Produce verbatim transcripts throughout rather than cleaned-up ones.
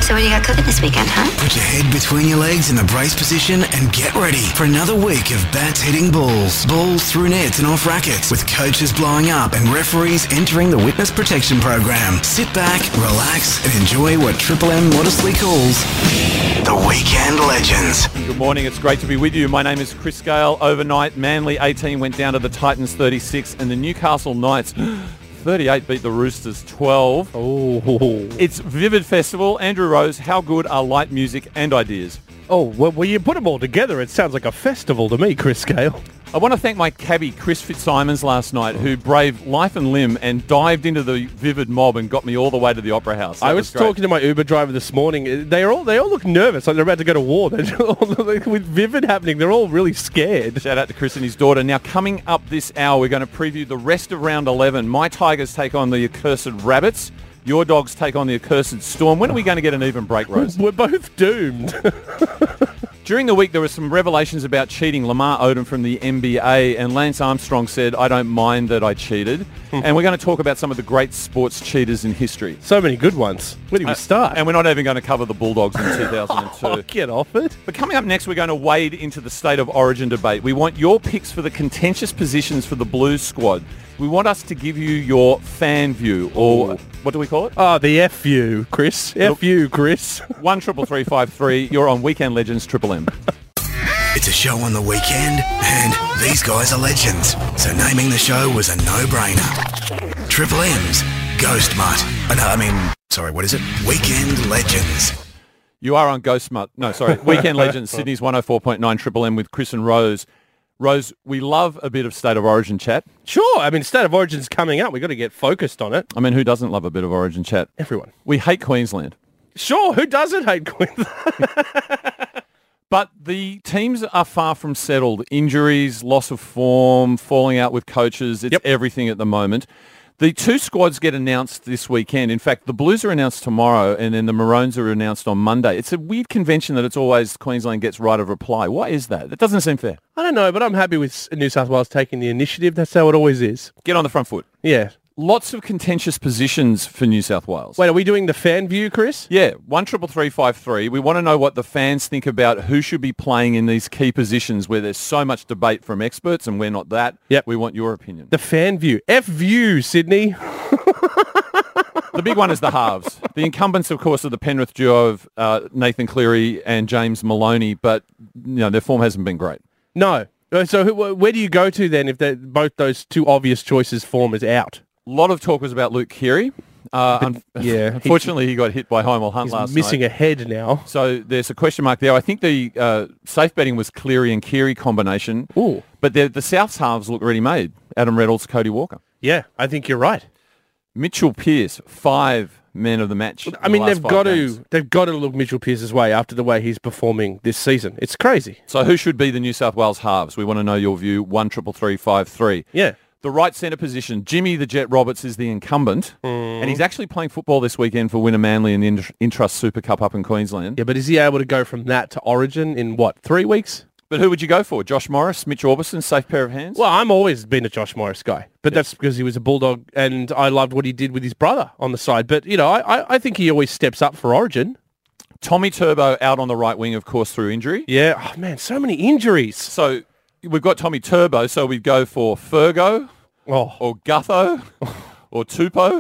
So what do you got cooking this weekend, huh? Put your head between your legs in the brace position and get ready for another week of bats hitting balls. Balls through nets and off rackets, with coaches blowing up and referees entering the witness protection program. Sit back, relax and enjoy what Triple M modestly calls the Weekend Legends. Good morning, it's great to be with you. My name is Chris Gale. Overnight, Manly eighteen went down to the Titans thirty-six and the Newcastle Knights thirty-eight beat the Roosters twelve. Oh, It's Vivid Festival. Andrew Rose, how good are light music and ideas? oh, well, when you put them all together, it sounds like a festival to me, Chris Gale. I want to thank my cabbie, Chris Fitzsimons, last night, who braved life and limb and dived into the Vivid mob and got me all the way to the Opera House. That I was, was great. talking to my Uber driver this morning. They are all they all look nervous, like they're about to go to war. They're all, with Vivid happening, they're all really scared. Shout out to Chris and his daughter. Now, coming up this hour, we're going to preview the rest of round eleven. My Tigers take on the accursed Rabbits. Your Dogs take on the accursed Storm. When are we going to get an even break, Rose? We're both doomed. During the week, there were some revelations about cheating. Lamar Odom from the N B A, and Lance Armstrong said, I don't mind that I cheated. And we're going to talk about some of the great sports cheaters in history. So many good ones. Where do we Uh, start? And we're not even going to cover the Bulldogs in two thousand two. Oh, get off it. But coming up next, we're going to wade into the State of Origin debate. We want your picks for the contentious positions for the Blues squad. We want us to give you your fan view, or Ooh. what do we call it? Oh, the F you, Chris. F you, Chris. One triple three five three. You're on Weekend Legends Triple M. It's a show on the weekend, and these guys are legends, so naming the show was a no-brainer. Triple M's Ghost Mutt. Uh, no, I mean, sorry, what is it? Weekend Legends. You are on Ghost Mutt. No, sorry. Weekend Legends, Sydney's one oh four point nine Triple M with Chris and Rose. Rose, we love a bit of State of Origin chat. Sure. I mean, State of Origin's coming up. We've got to get focused on it. I mean, who doesn't love a bit of Origin chat? Everyone. We hate Queensland. Sure. Who doesn't hate Queensland? But the teams are far from settled. Injuries, loss of form, falling out with coaches. It's Yep. everything at the moment. The two squads get announced this weekend. In fact, the Blues are announced tomorrow and then the Maroons are announced on Monday. It's a weird convention that it's always Queensland gets right of reply. Why is that? That doesn't seem fair. I don't know, but I'm happy with New South Wales taking the initiative. That's how it always is. Get on the front foot. Yeah. Lots of contentious positions for New South Wales. Wait, are we doing the fan view, Chris? Yeah, one triple three five three. We want to know what the fans think about who should be playing in these key positions where there's so much debate from experts, and we're not that. Yep. We want your opinion. The fan view. F view, Sydney. The big one is the halves. The incumbents, of course, are the Penrith duo of uh, Nathan Cleary and James Maloney, but you know their form hasn't been great. No. Uh, So who- where do you go to then if they're- both those two obvious choices form is out? A lot of talk was about Luke Keary. Uh, un- yeah, unfortunately, he got hit by Hymel Hunt He's last missing night. a head now. So there's a question mark there. I think the uh, safe betting was Cleary and Keary combination. Ooh. But the, the South's halves look ready made. Adam Reynolds, Cody Walker. Yeah, I think you're right. Mitchell Pearce, five men of the match. I in mean, the last they've five got games. to they've got to look Mitchell Pearce's way after the way he's performing this season. It's crazy. So who should be the New South Wales halves? We want to know your view. One triple three five three. Yeah. The right centre position, Jimmy the Jet Roberts is the incumbent, Mm. and he's actually playing football this weekend for Winner Manly in the Int- Intrust Super Cup up in Queensland. Yeah, but is he able to go from that to Origin in what, three weeks? But who would you go for? Josh Morris, Mitch Orbison, safe pair of hands? Well, I'm always been a Josh Morris guy, but that's because he was a Bulldog and I loved what he did with his brother on the side. But, you know, I, I- I think he always steps up for Origin. Tommy Turbo out on the right wing, of course, through injury. Yeah. Oh, man, so many injuries. So we've got Tommy Turbo, so we'd go for Fergo Oh, or Gutho or Tupou.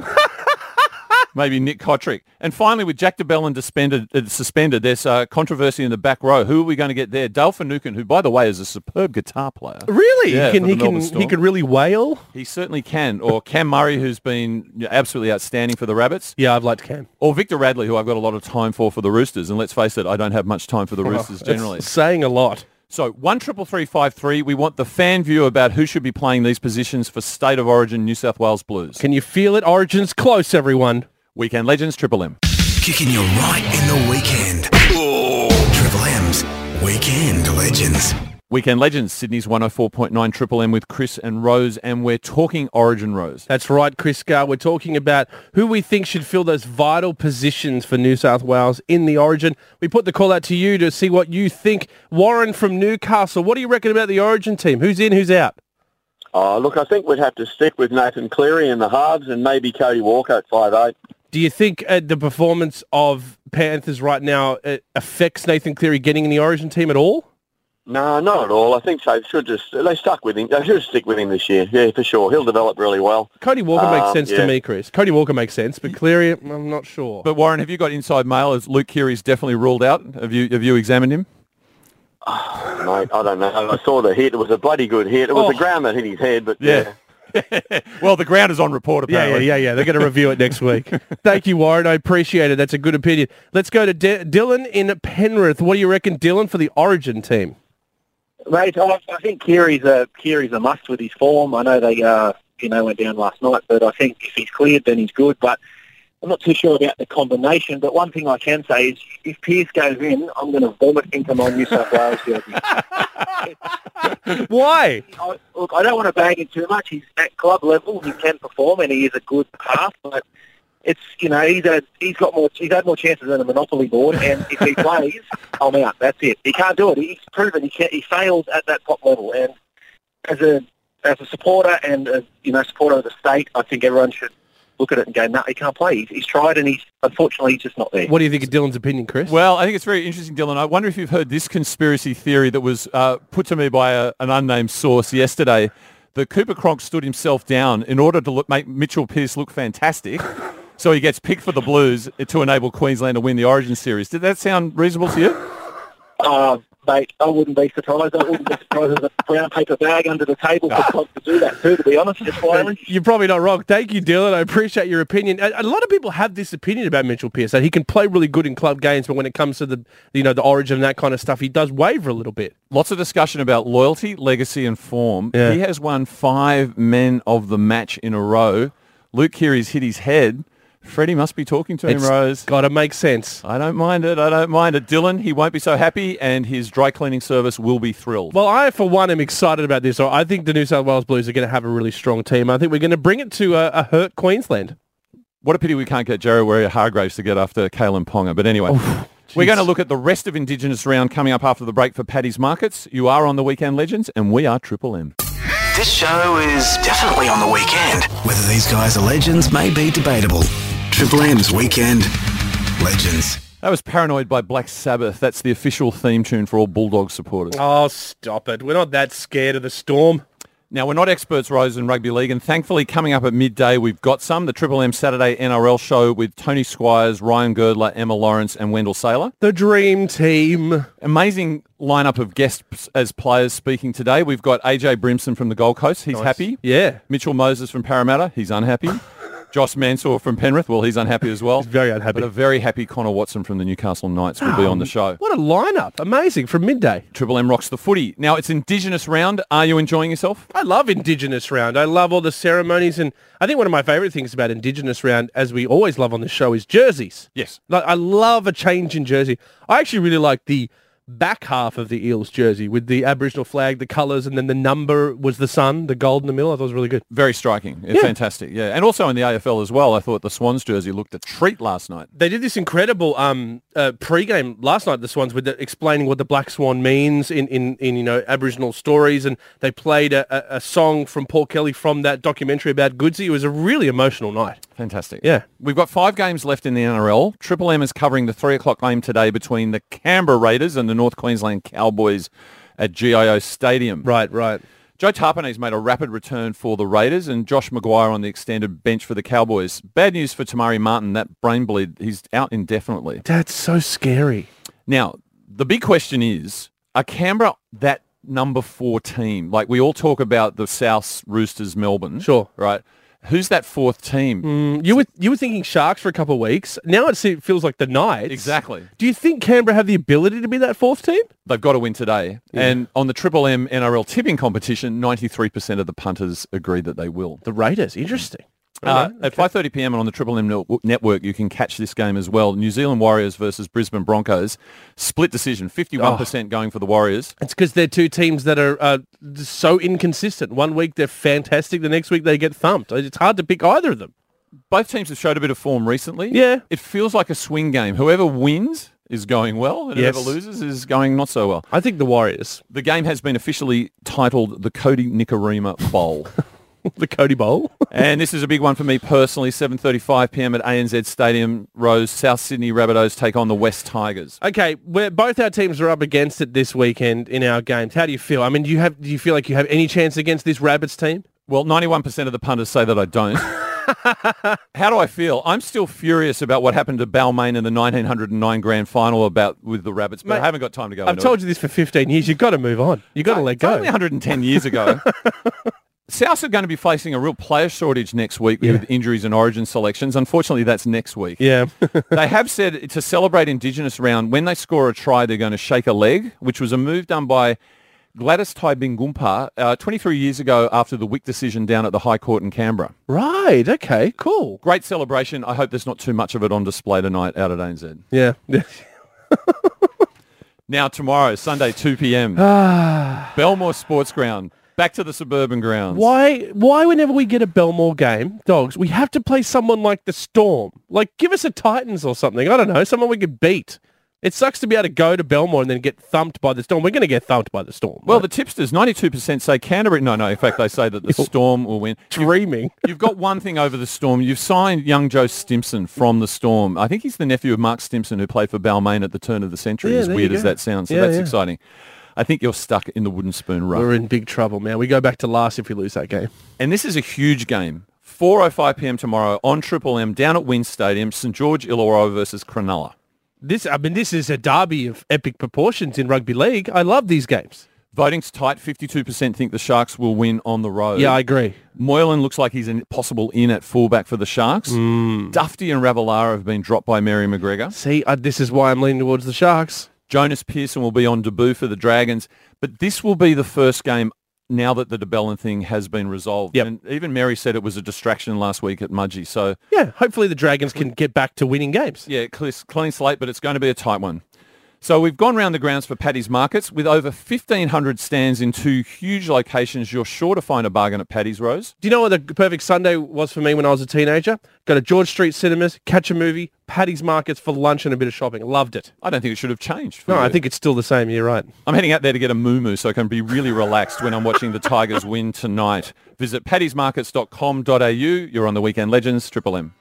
Maybe Nick Kotrick. And finally, with Jack DeBellin suspended, uh, suspended there's uh, controversy in the back row. Who are we going to get there? Dale Finucane, who, by the way, is a superb guitar player. really? Yeah, he can for the he can Melbourne Storm. he can really wail. He certainly can. Or Cam Murray, who's been you know, absolutely outstanding for the Rabbits. Yeah, I've liked Cam. Or Victor Radley, who I've got a lot of time for for the Roosters. And let's face it, I don't have much time for the Roosters That's generally. saying a lot. So one triple three five three. We want the fan view about who should be playing these positions for State of Origin New South Wales Blues. Can you feel it? Origin's close, everyone. Weekend Legends, Triple M. Kicking you right in the weekend. Triple M's Weekend Legends. Weekend Legends, Sydney's one oh four point nine Triple M with Chris and Rose, and we're talking Origin, Rose. That's right, Chris Gar. We're talking about who we think should fill those vital positions for New South Wales in the Origin. We put the call out to you to see what you think. Warren from Newcastle, what do you reckon about the Origin team? Who's in, who's out? Oh, look, I think we'd have to stick with Nathan Cleary in the halves and maybe Cody Walker at five eight. Do you think uh, the performance of Panthers right now uh, affects Nathan Cleary getting in the Origin team at all? No, not at all. I think they should just, they stuck with him. They should stick with him this year. Yeah, for sure. He'll develop really well. Cody Walker makes Um, sense yeah. to me, Chris. Cody Walker makes sense, but Cleary, I'm not sure. But Warren, have you got inside mail as Luke Keary's definitely ruled out? Have you have you examined him? Mate, I don't know. I saw the hit. It was a bloody good hit. It was Oh. the ground that hit his head, but Yeah. yeah. Well, the ground is on report, Yeah, yeah, apparently. yeah, yeah. They're going to review it next week. Thank you, Warren. I appreciate it. That's a good opinion. Let's go to D- Dylan in Penrith. What do you reckon, Dylan, for the Origin team? Mate, I, I think Keary's a Keary's a must with his form. I know they, uh, you know, went down last night, but I think if he's cleared, then he's good. But I'm not too sure about the combination. But one thing I can say is, if Pearce goes in, I'm going to vomit into my New South Wales jersey. Why? I, look, I don't want to bag him too much. He's at club level. He can perform, and he is a good half. But it's, you know, he's had he's got more he's had more chances than a Monopoly board. And if he plays, I'm out. That's it. He can't do it. He's proven he can. He fails at that top level. And as a as a supporter and a, you know supporter of the state, I think everyone should look at it and go, no, he can't play. He's, he's tried, and he's unfortunately he's just not there. What do you think of Dylan's opinion, Chris? Well, I think it's very interesting, Dylan. I wonder if you've heard this conspiracy theory that was uh, put to me by a, an unnamed source yesterday, that Cooper Cronk stood himself down in order to look, make Mitchell Pearce look fantastic, so he gets picked for the Blues to enable Queensland to win the Origin Series. Did that sound reasonable to you? Uh, mate, I wouldn't be surprised. I wouldn't be surprised there's a brown paper bag under the table for Cronk to do that too, to be honest, just quietly. You're probably not wrong. Thank you, Dylan. I appreciate your opinion. A, a lot of people have this opinion about Mitchell Pearce, that he can play really good in club games, but when it comes to the, you know, the Origin and that kind of stuff, he does waver a little bit. Lots of discussion about loyalty, legacy and form. Yeah. He has won five men of the match in a row. Luke Keary's hit his head. Freddie must be talking to him, It's Rose. got to make sense. I don't mind it. I don't mind it. Dylan, he won't be so happy, and his dry cleaning service will be thrilled. Well, I, for one, am excited about this. I think the New South Wales Blues are going to have a really strong team. I think we're going to bring it to a, a hurt Queensland. What a pity we can't get Jerry Warrior Hargraves to get after Kalen Ponga. But anyway, we're going to look at the rest of Indigenous round coming up after the break for Paddy's Markets. You are on the Weekend Legends, and we are Triple M. This show is definitely on the weekend. Whether these guys are legends may be debatable. Triple M's Weekend Legends. That was Paranoid by Black Sabbath. That's the official theme tune for all Bulldogs supporters. Oh, stop it. We're not that scared of the storm. Now, we're not experts, Rose, in rugby league, and thankfully coming up at midday, we've got some. The Triple M Saturday N R L show with Tony Squires, Ryan Girdler, Emma Lawrence and Wendell Saylor. The dream team. Amazing lineup of guests as players speaking today. We've got A J Brimson from the Gold Coast. He's Nice. happy. Yeah. Mitchell Moses from Parramatta. He's unhappy. Josh Mansour from Penrith. Well, he's unhappy as well. He's very unhappy. But a very happy Connor Watson from the Newcastle Knights will be on the show. What a lineup. Amazing. From midday. Triple M rocks the footy. Now, it's Indigenous round. Are you enjoying yourself? I love Indigenous round. I love all the ceremonies. And I think one of my favourite things about Indigenous round, as we always love on the show, is jerseys. Yes. Like, I love a change in jersey. I actually really like the back half of the Eels jersey with the Aboriginal flag, the colours, and then the number was the sun, the gold in the middle. I thought it was really good. Very striking. Yeah, Yeah. Fantastic. Yeah. And also in the A F L as well, I thought the Swans jersey looked a treat last night. They did this incredible um, uh, pre-game last night, the Swans, with the, explaining what the Black Swan means in, in, in you know Aboriginal stories, and they played a, a, a song from Paul Kelly from that documentary about Goodsey. It was a really emotional night. Fantastic. Yeah. We've got five games left in the N R L. Triple M is covering the three o'clock game today between the Canberra Raiders and the North Queensland Cowboys at G I O Stadium. Right, right. Joe Tarpanay's made a rapid return for the Raiders and Josh Maguire on the extended bench for the Cowboys. Bad news for Tamari Martin, that brain bleed, he's out indefinitely. That's so scary. Now, the big question is, are Canberra that number four team? Like we all talk about the South Roosters, Melbourne. Sure. Right? Who's that fourth team? Mm, you were you were thinking Sharks for a couple of weeks. Now it se- feels like the Knights. Exactly. Do you think Canberra have the ability to be that fourth team? They've got to win today. And on the Triple M N R L tipping competition, ninety-three percent of the punters agree that they will. The Raiders. Interesting. Uh, Okay. At five thirty p m and on the Triple M no- network, you can catch this game as well. New Zealand Warriors versus Brisbane Broncos. Split decision, fifty-one percent going for the Warriors. It's because they're two teams that are uh, so inconsistent. One week they're fantastic, the next week they get thumped. It's hard to pick either of them. Both teams have showed a bit of form recently. Yeah. It feels like a swing game. Whoever wins is going well, and Yes. whoever loses is going not so well. I think the Warriors. The game has been officially titled the Cody Nicarima Bowl. The Cody Bowl. And this is a big one for me personally, seven thirty-five p m at A N Z Stadium, Rose. South Sydney Rabbitohs take on the West Tigers. Okay, we're, both our teams are up against it this weekend in our games. How do you feel? I mean, do you have do you feel like you have any chance against this Rabbits team? Well, ninety-one percent of the punters say that I don't. How do I feel? I'm still furious about what happened to Balmain in the nineteen oh nine grand final about with the Rabbits, but Mate, I haven't got time to go I've into told it. you this for fifteen years. You've got to move on. You've got to let It's go. only one hundred ten years ago. Souths are going to be facing a real player shortage next week Yeah. with injuries and origin selections. Unfortunately, that's next week. Yeah. They have said to celebrate Indigenous round, when they score a try, they're going to shake a leg, which was a move done by Gladys Taibingumpa uh, twenty-three years ago after the Wick decision down at the High Court in Canberra. Right. Okay. Cool. Great celebration. I hope there's not too much of it on display tonight out at A N Z. Yeah. Now tomorrow, Sunday, two p m Belmore Sports Ground. Back to the suburban grounds. Why? Why? Whenever we get a Belmore game, dogs, we have to play someone like the Storm. Like, give us a Titans or something. I don't know, someone we could beat. It sucks to be able to go to Belmore and then get thumped by the Storm. We're going to get thumped by the Storm. Well, right? the tipsters, ninety-two percent say Canterbury. No, no, in fact, they say that the Storm will win. dreaming. You've got one thing over the Storm. You've signed young Joe Stimson from the Storm. I think he's the nephew of Mark Stimson, who played for Balmain at the turn of the century, Yeah, as there weird you as go. that sounds. So Yeah, that's yeah. exciting. I think you're stuck in the wooden spoon rut. We're in big trouble, man. We go back to last if we lose that game. And this is a huge game. four oh five p m tomorrow on Triple M down at Wynn Stadium, St George Illawarra versus Cronulla. This, I mean, this is a derby of epic proportions in rugby league. I love these games. Voting's tight. fifty-two percent think the Sharks will win on the road. Yeah, I agree. Moylan looks like he's a possible in at fullback for the Sharks. Mm. Dufty and Ravalawa have been dropped by Mary McGregor. See, uh, this is why I'm leaning towards the Sharks. Jonas Pearson will be on debut for the Dragons. But this will be the first game now that the DeBellin thing has been resolved. Yep. And even Mary said it was a distraction last week at Mudgee. So, Yeah, hopefully the Dragons can get back to winning games. yeah, clean, clean slate, but it's going to be a tight one. So we've gone round the grounds for Paddy's Markets. With over fifteen hundred stands in two huge locations, you're sure to find a bargain at Paddy's, Rose. Do you know what the perfect Sunday was for me when I was a teenager? Go to George Street Cinemas, catch a movie, Paddy's Markets for lunch and a bit of shopping. Loved it. I don't think it should have changed. For No, you. I think it's still the same. You're right. I'm heading out there to get a moo-moo so I can be really relaxed when I'm watching the Tigers win tonight. Visit paddy's markets dot com dot a u. You're on the Weekend Legends, Triple M.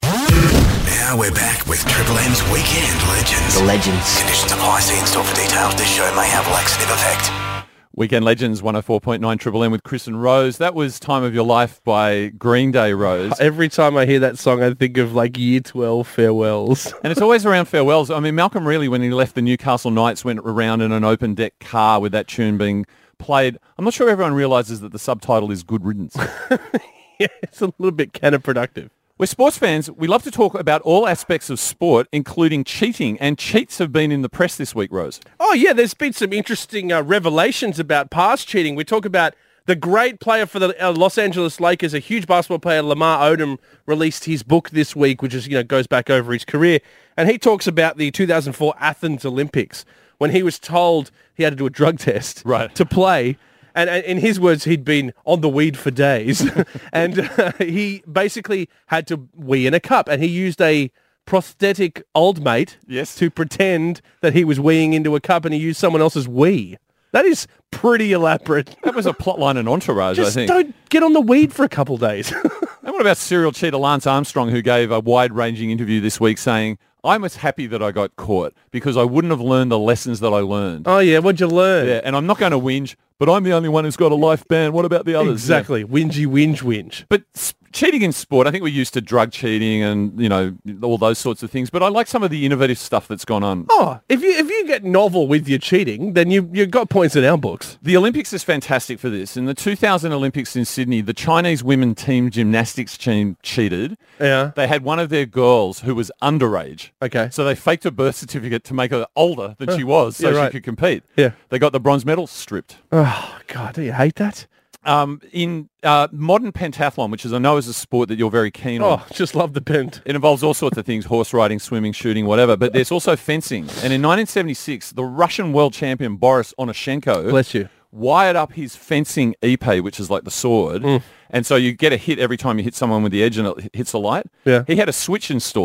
Now we're back with Triple M's Weekend Legends. The legends. Conditions apply. See in store for details. This show may have laxative effect. Weekend Legends, one oh four point nine Triple M with Chris and Rose. That was Time of Your Life by Green Day, Rose. Every time I hear that song, I think of like year twelve farewells. And it's always around farewells. I mean, Malcolm Reilly, when he left the Newcastle Knights, went around in an open deck car with that tune being played. I'm not sure everyone realises that the subtitle is Good Riddance. Yeah, it's a little bit counterproductive. We're sports fans. We love to talk about all aspects of sport, including cheating. And cheats have been in the press this week, Rose. Oh, yeah, there's been some interesting uh, revelations about past cheating. We talk about the great player for the uh, Los Angeles Lakers, a huge basketball player, Lamar Odom, released his book this week, which is, you know, goes back over his career. And he talks about the two thousand four Athens Olympics when he was told he had to do a drug test Right. to play. And, and in his words, he'd been on the weed for days. and uh, he basically had to wee in a cup. And he used a prosthetic old mate Yes. to pretend that he was weeing into a cup, and he used someone else's wee. That is pretty elaborate. That was a plotline in Entourage, Just I think. don't get on the weed for a couple days. And what about serial cheater Lance Armstrong, who gave a wide-ranging interview this week saying, I was happy that I got caught because I wouldn't have learned the lessons that I learned. Oh, yeah, what'd you learn? Yeah, and I'm not going to whinge, but I'm the only one who's got a life ban. What about the others? Exactly. Whingy, whinge, whinge. But s- cheating in sport, I think we're used to drug cheating and, you know, all those sorts of things. But I like some of the innovative stuff that's gone on. Oh, if you if you get novel with your cheating, then you, you've got points in our books. The Olympics is fantastic for this. In the two thousand Olympics in Sydney, the Chinese women team gymnastics team cheated. Yeah. They had one of their girls who was underage. Okay. So they faked a birth certificate to make her older than she was so yeah, she right. could compete. Yeah. They got the bronze medal stripped. Oh, God, do you hate that? Um, in uh, modern pentathlon, which is I know is a sport that you're very keen on. Oh, just love the bend. It involves all sorts of things, horse riding, swimming, shooting, whatever. But there's also fencing. And in nineteen seventy-six, the Russian world champion Boris Onashenko Bless you. wired up his fencing epee, which is like the sword. Mm. And so you get a hit every time you hit someone with the edge and it hits a light. Yeah. He had a switch installed.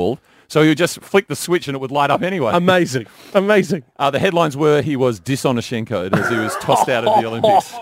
So he would just flick the switch and it would light up anyway. Amazing. Amazing. Uh, the headlines were he was Dishonourshenko'd as he was tossed out of the Olympics.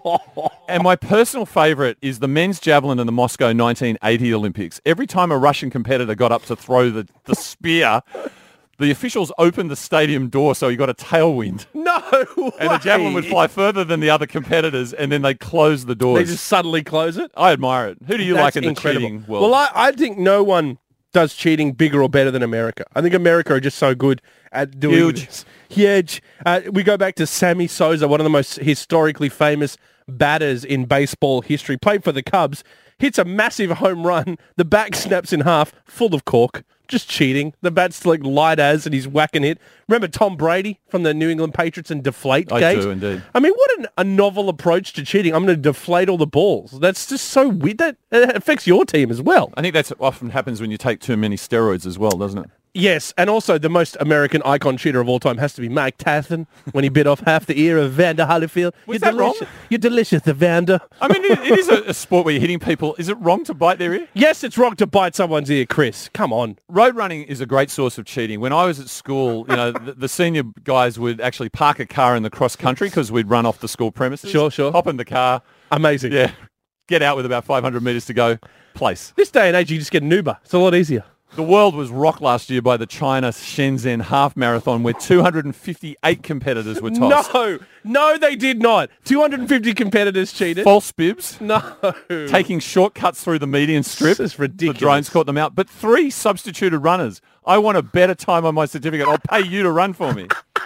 And my personal favourite is the men's javelin in the Moscow nineteen eighty Olympics. Every time a Russian competitor got up to throw the, the spear, the officials opened the stadium door so he got a tailwind. No way. And the javelin would fly further than the other competitors, and then they'd close the doors. They just suddenly close it? I admire it. Who do you That's like in the incredible. cheating world? Well, I, I think no one does cheating bigger or better than America. I think America are just so good at doing Huge. this. Huge. Uh, we go back to Sammy Sosa, one of the most historically famous batters in baseball history. Played for the Cubs, hits a massive home run. The back snaps in half, full of cork. Just cheating. The bat's like light as, and he's whacking it. Remember Tom Brady from the New England Patriots and Deflate I Gate? do, indeed. I mean, what an, a novel approach to cheating. I'm going to deflate all the balls. That's just so weird. That it affects your team as well. I think that's often happens when you take too many steroids as well, doesn't it? Yes, and also the most American icon cheater of all time has to be Mike Tyson when he bit off half the ear of Vander Holyfield. Was You're that wrong? delicious. You're delicious, Evander. I mean, it, it is a, a sport where you're hitting people. Is it wrong to bite their ear? Yes, it's wrong to bite someone's ear, Chris. Come on. Road running is a great source of cheating. When I was at school, you know, the, the senior guys would actually park a car in the cross country because we'd run off the school premises. Sure, sure. Hop in the car. Amazing. Yeah. Get out with about five hundred metres to go. Place. This day and age, you just get an Uber. It's a lot easier. The world was rocked last year by the China Shenzhen Half Marathon where two hundred fifty-eight competitors were tossed. No, no, they did not. two hundred fifty competitors cheated. False bibs. No. Taking shortcuts through the median strip. This is ridiculous. The drones caught them out. But three substituted runners. I want a better time on my certificate. I'll pay you to run for me.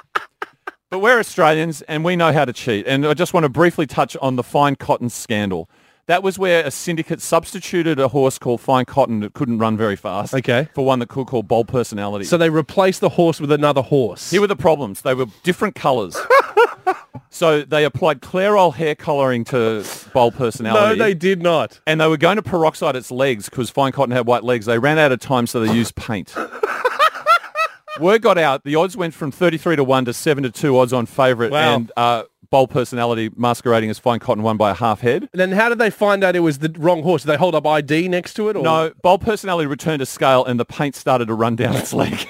But we're Australians and we know how to cheat. And I just want to briefly touch on the Fine Cotton scandal. That was where a syndicate substituted a horse called Fine Cotton that couldn't run very fast Okay. for one that could call Bold Personality. So they replaced the horse with another horse. Here were the problems. They were different colours. So they applied Clairol hair colouring to Bold Personality. No, they did not. And they were going to peroxide its legs because Fine Cotton had white legs. They ran out of time, so they used paint. Word got out. The odds went from thirty-three to one to seven to two odds on favourite. Wow. And uh, Bold Personality masquerading as Fine Cotton won by a half head. And then how did they find out it was the wrong horse? Did they hold up I D next to it? Or? No, Bold Personality returned to scale and the paint started to run down its leg.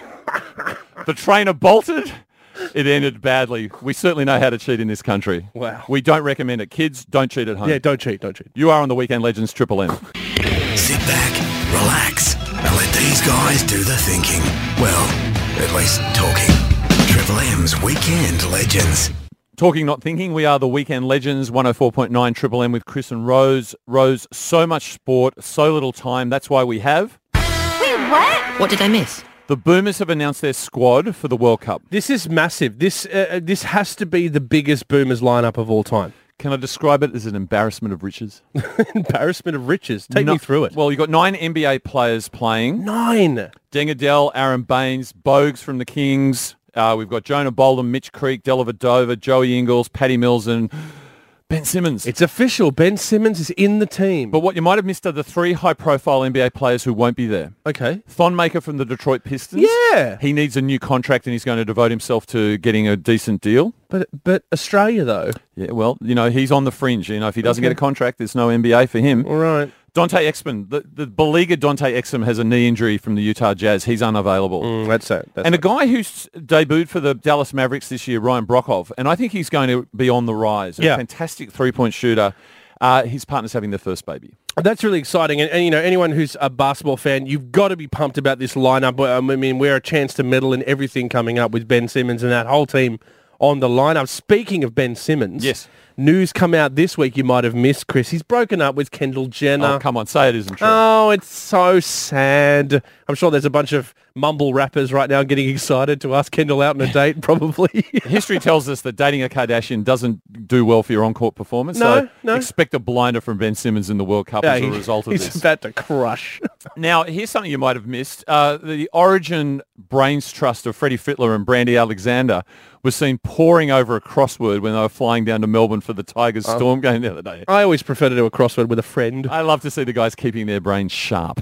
The trainer bolted. It ended badly. We certainly know how to cheat in this country. Wow. We don't recommend it. Kids, don't cheat at home. Yeah, don't cheat, don't cheat. You are on the Weekend Legends Triple M. Sit back, relax, and let these guys do the thinking. Well, at least talking. Triple M's Weekend Legends. Talking, not thinking, we are the Weekend Legends, one oh four point nine Triple M with Chris and Rose. Rose, so much sport, so little time. That's why we have... Wait, what? What did I miss? The Boomers have announced their squad for the World Cup. This is massive. This uh, this has to be the biggest Boomers lineup of all time. Can I describe it as an embarrassment of riches? Embarrassment of riches. Take No- me through it. Well, you've got nine N B A players playing. Nine. Dengadell, Aaron Baines, Bogues from the Kings. Uh, we've got Jonah Bolden, Mitch Creek, Dellavedova, Joey Ingles, Paddy Mills and Ben Simmons. It's official. Ben Simmons is in the team. But what you might have missed are the three high-profile N B A players who won't be there. Okay. Thonmaker from the Detroit Pistons. Yeah. He needs a new contract and he's going to devote himself to getting a decent deal. But but Australia, though. Yeah, well, you know, he's on the fringe. You know, if he doesn't Okay. get a contract, there's no N B A for him. All right. Dante Exum, the, the beleaguered Dante Exum has a knee injury from the Utah Jazz. He's unavailable. Mm, that's it. That's and a it. guy who's debuted for the Dallas Mavericks this year, Ryan Brockhoff, and I think he's going to be on the rise. A Yeah. fantastic three-point shooter. Uh, his partner's having their first baby. That's really exciting. And, and, you know, anyone who's a basketball fan, you've got to be pumped about this lineup. I mean, we're a chance to medal in everything coming up with Ben Simmons and that whole team on the lineup. Speaking of Ben Simmons, Yes. news come out this week you might have missed, Chris. He's broken up with Kendall Jenner. Oh, come on, say it isn't true. Oh, it's so sad. I'm sure there's a bunch of mumble rappers right now getting excited to ask Kendall out on a date, probably. History tells us that dating a Kardashian doesn't do well for your on-court performance. No, so no. expect a blinder from Ben Simmons in the World Cup Yeah, as a he- result of he's this. about to crush. Now, here's something you might have missed. Uh, the Origin Brains Trust of Freddie Fittler and Brandy Alexander was seen poring over a crossword when they were flying down to Melbourne for the Tigers Oh. Storm game the other day. I always prefer to do a crossword with a friend. I love to see the guys keeping their brains sharp.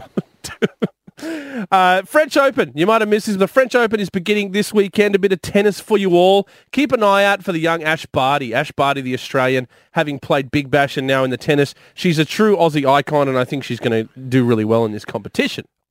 Uh, French Open. You might have missed this. The French Open is beginning this weekend. A bit of tennis for you all. Keep an eye out for the young Ash Barty. Ash Barty, the Australian, having played Big Bash and now in the tennis. She's a true Aussie icon, and I think she's going to do really well in this competition.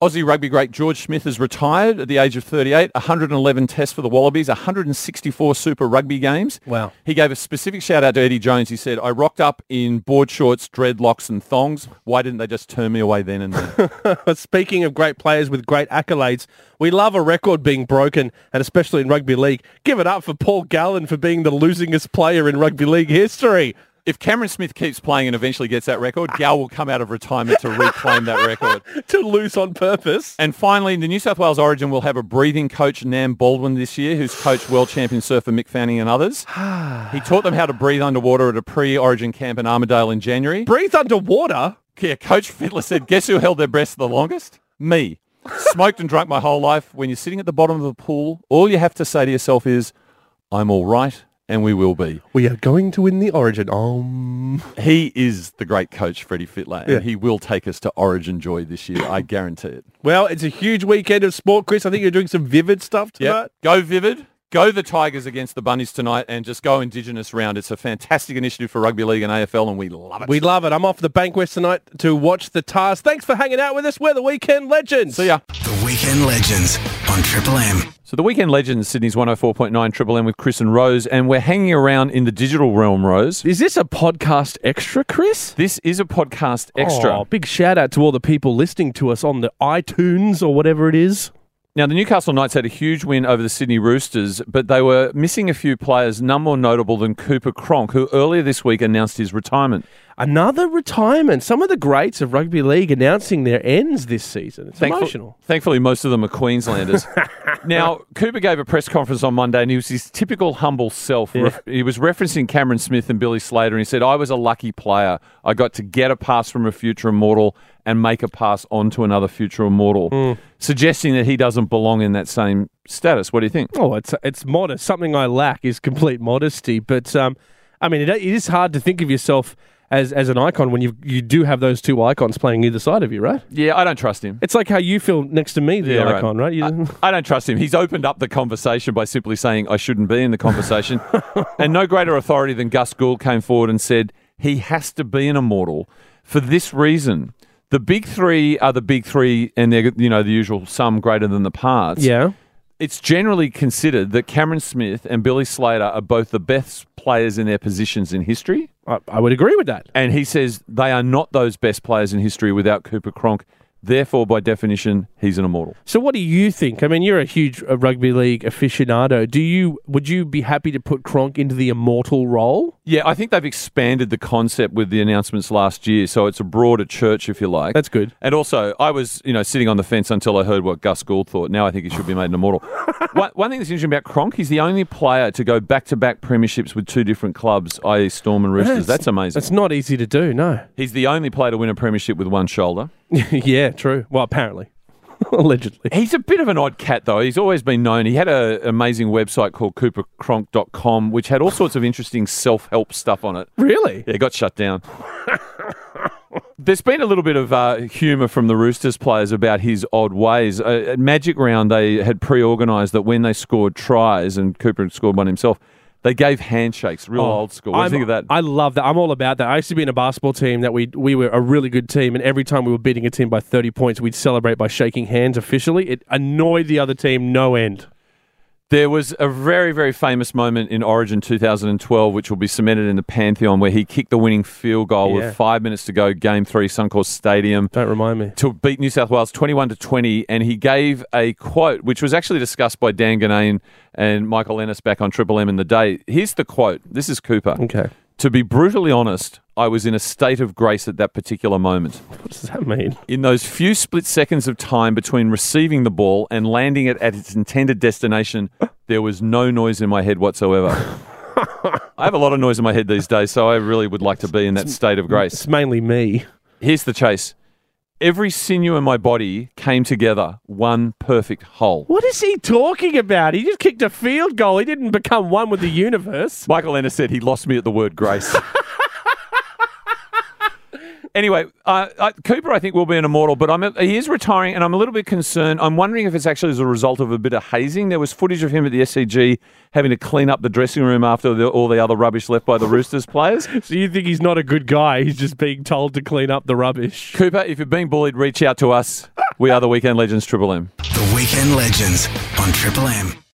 Aussie rugby great George Smith has retired at the age of thirty-eight, one hundred eleven tests for the Wallabies, one hundred sixty-four Super Rugby games. Wow. He gave a specific shout out to Eddie Jones. He said, I rocked up in board shorts, dreadlocks and thongs. Why didn't they just turn me away then and there? Speaking of great players with great accolades, we love a record being broken, and especially in rugby league. Give it up for Paul Gallen for being the losingest player in rugby league history. If Cameron Smith keeps playing and eventually gets that record, Gal will come out of retirement to reclaim that record. To lose on purpose. And finally, the New South Wales Origin will have a breathing coach, Nam Baldwin, this year, who's coached world champion surfer Mick Fanning and others. He taught them how to breathe underwater at a pre-Origin camp in Armidale in January. Breathe underwater? Yeah, Coach Fittler said, guess who held their breath the longest? Me. Smoked and drunk my whole life. When you're sitting at the bottom of the pool, all you have to say to yourself is, I'm all right. And we will be. We are going to win the Origin. Um. He is the great coach, Freddie Fittler, and Yeah. he will take us to Origin joy this year. I guarantee it. Well, it's a huge weekend of sport, Chris. I think you're doing some vivid stuff tonight. Yep. Go Vivid. Go the Tigers against the Bunnies tonight, and just go Indigenous round. It's a fantastic initiative for Rugby League and A F L, and we love it. We love it. I'm off the Bankwest tonight to watch the Tars. Thanks for hanging out with us. We're the Weekend Legends. See ya. The Weekend Legends on Triple M. So the Weekend Legends, Sydney's one oh four point nine Triple M with Chris and Rose, and we're hanging around in the digital realm, Rose. Is this a podcast extra, Chris? This is a podcast extra. Oh, big shout out to all the people listening to us on the iTunes or whatever it is. Now, the Newcastle Knights had a huge win over the Sydney Roosters, but they were missing a few players, none more notable than Cooper Cronk, who earlier this week announced his retirement. Another retirement. Some of the greats of rugby league announcing their ends this season. It's Thankful- emotional. Thankfully, most of them are Queenslanders. Now, Cooper gave a press conference on Monday, and he was his typical humble self. Yeah. Ref- he was referencing Cameron Smith and Billy Slater, and he said, I was a lucky player. I got to get a pass from a future immortal and make a pass on to another future immortal, Mm. suggesting that he doesn't belong in that same status. What do you think? Oh, it's it's modest. Something I lack is complete modesty. But, um, I mean, it, it is hard to think of yourself as as an icon when you you do have those two icons playing either side of you, right? Yeah, I don't trust him. It's like how you feel next to me, the Yeah, right. icon, right? You, I, I don't trust him. He's opened up the conversation by simply saying, I shouldn't be in the conversation. And no greater authority than Gus Gould came forward and said, he has to be an immortal for this reason. The big three are the big three, and they're, you know, the usual sum greater than the parts. yeah. It's generally considered that Cameron Smith and Billy Slater are both the best players in their positions in history. I, I would agree with that. And he says they are not those best players in history without Cooper Cronk. Therefore, by definition, he's an immortal. So what do you think? I mean, you're a huge uh, rugby league aficionado. Do you would you be happy to put Cronk into the immortal role? Yeah, I think they've expanded the concept with the announcements last year, so it's a broader church, if you like. That's good. And also, I was, you know, sitting on the fence until I heard what Gus Gould thought. Now I think he should be made an immortal. one, one thing that's interesting about Cronk, he's the only player to go back-to-back premierships with two different clubs, that is. Storm and Roosters. That's amazing. That's not easy to do, no. He's the only player to win a premiership with one shoulder. Yeah, true. Well, apparently. Allegedly. He's a bit of an odd cat, though. He's always been known. He had an amazing website called cooper cronk dot com, which had all sorts of interesting self-help stuff on it. Really? Yeah, it got shut down. There's been a little bit of uh, humour from the Roosters players about his odd ways. Uh, at Magic Round, they had pre-organised that when they scored tries, and Cooper had scored one himself, they gave handshakes, real Oh, old school. What do you I'm- think of that? I love that. I'm all about that. I used to be in a basketball team that we we were a really good team, and every time we were beating a team by thirty points, we'd celebrate by shaking hands officially. It annoyed the other team no end. There was a very, very famous moment in Origin two thousand twelve, which will be cemented in the Pantheon, where he kicked the winning field goal Yeah. with five minutes to go, Game three, Suncorp Stadium, Don't remind me. to beat New South Wales twenty-one to twenty, and he gave a quote, which was actually discussed by Dan Ganane and Michael Ennis back on Triple M in the day. Here's the quote. This is Cooper. Okay. To be brutally honest, I was in a state of grace at that particular moment. What does that mean? In those few split seconds of time between receiving the ball and landing it at its intended destination, there was no noise in my head whatsoever. I have a lot of noise in my head these days, so I really would like to be in that state of grace. It's mainly me. Here's the chase. Every sinew in my body came together, one perfect whole. What is he talking about? He just kicked a field goal. He didn't become one with the universe. Michael Ennis said he lost me at the word grace. Anyway, uh, uh, Cooper, I think, will be an immortal, but I'm a, he is retiring, and I'm a little bit concerned. I'm wondering if it's actually as a result of a bit of hazing. There was footage of him at the S C G having to clean up the dressing room after the, all the other rubbish left by the Roosters players. So you think he's not a good guy? He's just being told to clean up the rubbish. Cooper, if you're being bullied, reach out to us. We are the Weekend Legends Triple M. The Weekend Legends on Triple M.